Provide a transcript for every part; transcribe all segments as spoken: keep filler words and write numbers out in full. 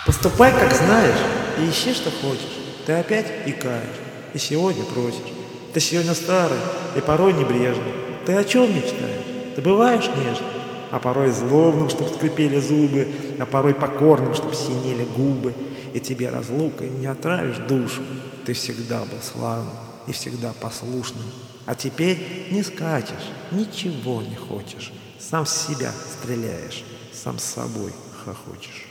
Поступай, как знаешь, и ищи, что хочешь. Ты опять икаешь, и сегодня просишь. Ты сегодня старый и порой небрежный. Ты о чем мечтаешь? Ты бываешь нежным, а порой злобным, чтоб скрипели зубы, а порой покорным, чтоб синели губы. И тебе разлукой не отравишь душу. Ты всегда был славным и всегда послушным. А теперь не скачешь, ничего не хочешь. Сам с себя стреляешь, сам с собой хохочешь.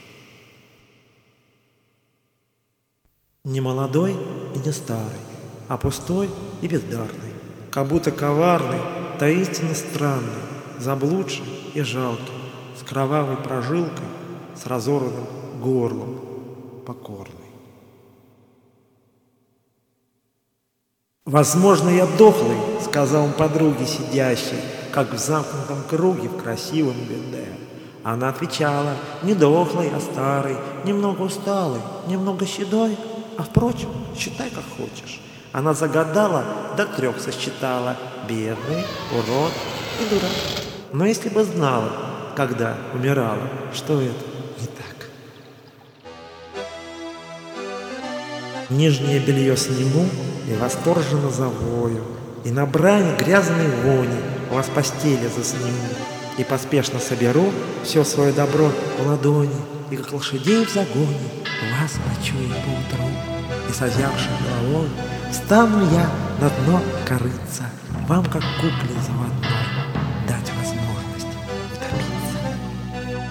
Не молодой и не старый, а пустой и бездарный, как будто коварный, таинственно странный, заблудший и жалкий, с кровавой прожилкой, с разорванным горлом, покорный. «Возможно, я дохлый», — сказал он подруге сидящей, как в замкнутом круге в красивом беде. Она отвечала: «Не дохлый, а старый, немного усталый, немного седой, а, впрочем, считай, как хочешь». Она загадала, до трех сосчитала: бедный, урод и дурак. Но если бы знала, когда умирала, что это не так. Нижнее белье сниму и восторженно завою, и на брани грязной вони вас постели засниму, и поспешно соберу все свое добро в ладони, и как лошадей в загоне вас ночую поутру, и с озябшей головой встану я на дно корыться, вам, как кукле заводной, дать возможность утопиться.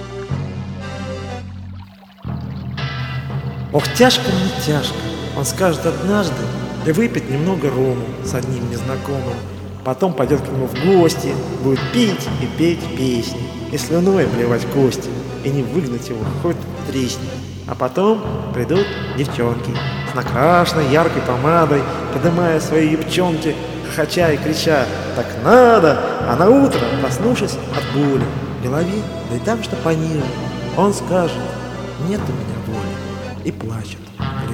Ох, тяжко мне тяжко, он скажет однажды, и выпьет немного рому с одним незнакомым. Потом пойдет к нему в гости, будет пить и петь песни, и слюной обливать кости, и не выгнать его хоть тресни. А потом придут девчонки с накрашенной яркой помадой, поднимая свои юбчонки, хохоча и крича: «Так надо!» А на утро, проснувшись от боли в голове, да и там, что пониже, он скажет: «Нет у меня воли», и плачет.